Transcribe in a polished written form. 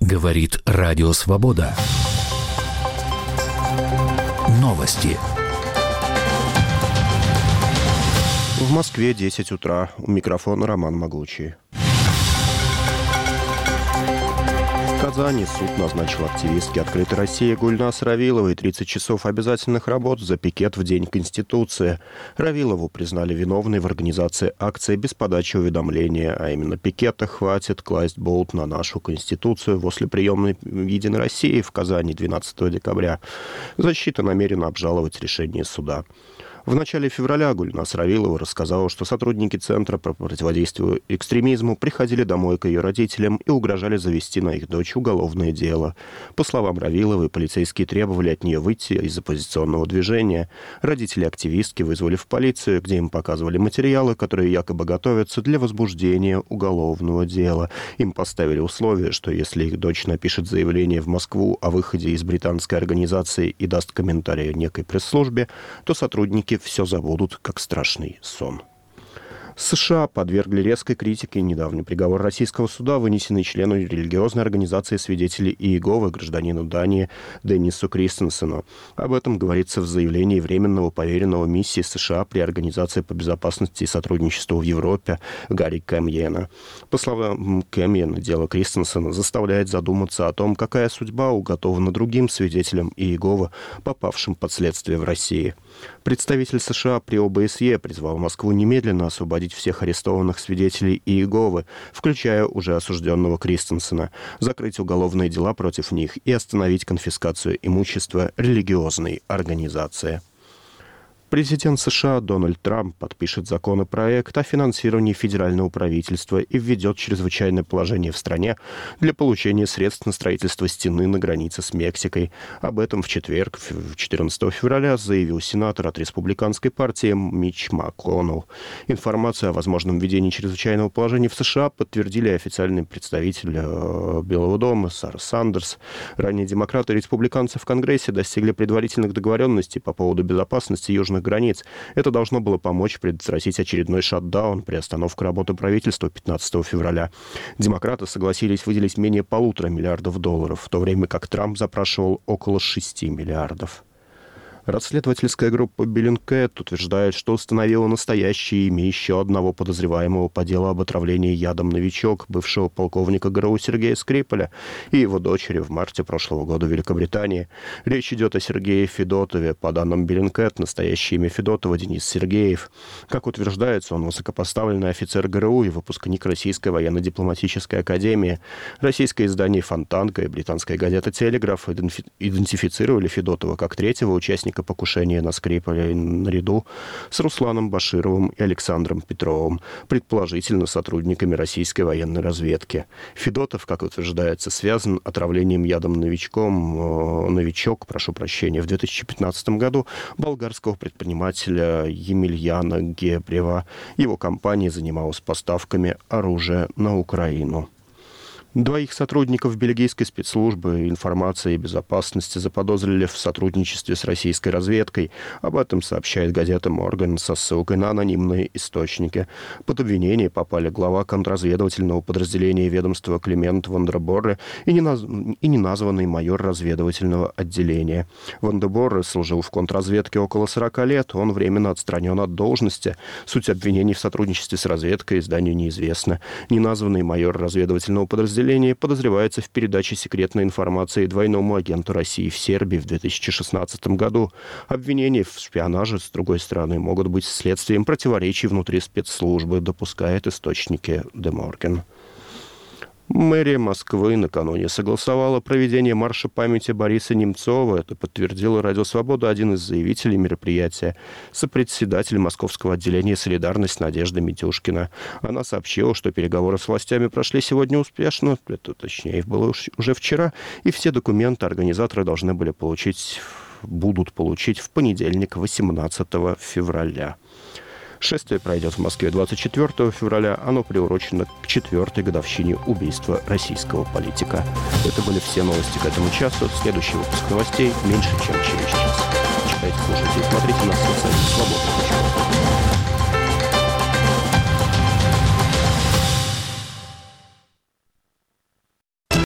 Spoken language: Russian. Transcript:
Говорит Радио Свобода. Новости. В Москве 10 утра. У микрофона Роман Могучий. В Казани суд назначил активистке «Открытой России» Гульназ Равиловой 30 часов обязательных работ за пикет в День Конституции. Равилову признали виновной в организации акции без подачи уведомления, а именно пикета «Хватит класть болт на нашу Конституцию» возле приемной «Единой России» в Казани 12 декабря. Защита намерена обжаловать решение суда. В начале февраля Гульназ Равилова рассказала, что сотрудники Центра по противодействию экстремизму приходили домой к ее родителям и угрожали завести на их дочь уголовное дело. По словам Равиловой, полицейские требовали от нее выйти из оппозиционного движения. Родители активистки вызвали в полицию, где им показывали материалы, которые якобы готовятся для возбуждения уголовного дела. Им поставили условие, что если их дочь напишет заявление в Москву о выходе из британской организации и даст комментарий некой пресс-службе, то сотрудники все забудут, как страшный сон. США подвергли резкой критике недавний приговор российского суда, вынесенный члену религиозной организации «Свидетели Иеговы», гражданину Дании Деннису Кристенсену. Об этом говорится в заявлении Временного поверенного миссии США при Организации по безопасности и сотрудничеству в Европе Гарри Кэмьена. По словам Кэмьена, дело Кристенсена заставляет задуматься о том, какая судьба уготована другим свидетелям Иеговы, попавшим под следствие в России. Представитель США при ОБСЕ призвал Москву немедленно освободить всех арестованных свидетелей Иеговы, включая уже осужденного Кристенсена, закрыть уголовные дела против них и остановить конфискацию имущества религиозной организации. Президент США Дональд Трамп подпишет законопроект о финансировании федерального правительства и введет чрезвычайное положение в стране для получения средств на строительство стены на границе с Мексикой. Об этом в четверг, 14 февраля, заявил сенатор от республиканской партии Митч МакКоннелл. Информацию о возможном введении чрезвычайного положения в США подтвердили официальный представитель Белого дома Сара Сандерс. Ранее демократы и республиканцы в Конгрессе достигли предварительных договоренностей по поводу безопасности южных границ. Это должно было помочь предотвратить очередной шатдаун, приостановку работы правительства 15 февраля. Демократы согласились выделить менее $1,5 миллиарда, в то время как Трамп запрашивал около 6 миллиардов. Расследовательская группа Bellingcat утверждает, что установила настоящее имя еще одного подозреваемого по делу об отравлении ядом «Новичок» бывшего полковника ГРУ Сергея Скрипаля и его дочери в марте прошлого года в Великобритании. Речь идет о Сергее Федотове. По данным Bellingcat, настоящее имя Федотова — Денис Сергеев. Как утверждается, он высокопоставленный офицер ГРУ и выпускник Российской военно-дипломатической академии. Российское издание «Фонтанка» и британская газета «Телеграф» идентифицировали Федотова как третьего участника покушения на Скрипаля наряду с Русланом Башировым и Александром Петровым, предположительно сотрудниками российской военной разведки. Федотов, как утверждается, связан отравлением ядом «Новичок», в 2015 году болгарского предпринимателя Емельяна Гебрева. Его компания занималась поставками оружия на Украину. 2 сотрудников бельгийской спецслужбы информации и безопасности заподозрили в сотрудничестве с российской разведкой. Об этом сообщает газета «Морган» со ссылкой на анонимные источники. Под обвинение попали глава контрразведывательного подразделения ведомства Климент Вандерборре и неназванный майор разведывательного отделения. Вандерборре служил в контрразведке около 40 лет. Он временно отстранен от должности. Суть обвинений в сотрудничестве с разведкой изданию неизвестна. Неназванный майор разведывательного подразделения подозревается в передаче секретной информации двойному агенту России в Сербии в 2016 году. Обвинения в шпионаже, с другой стороны, могут быть следствием противоречий внутри спецслужбы, допускает источники The Morgan. Мэрия Москвы накануне согласовала проведение марша памяти Бориса Немцова. Это подтвердила Радио Свобода один из заявителей мероприятия, сопредседатель московского отделения «Солидарность» Надежда Митюшкина. Она сообщила, что переговоры с властями прошли сегодня успешно, точнее, их было уже вчера, и все документы организаторы должны будут получить в понедельник, 18 февраля. Шествие пройдет в Москве 24 февраля. Оно приурочено к 4-й годовщине убийства российского политика. Это были все новости к этому часу. Следующий выпуск новостей меньше, чем через час. Читайте, слушайте и смотрите нас на сайте свобода.ру.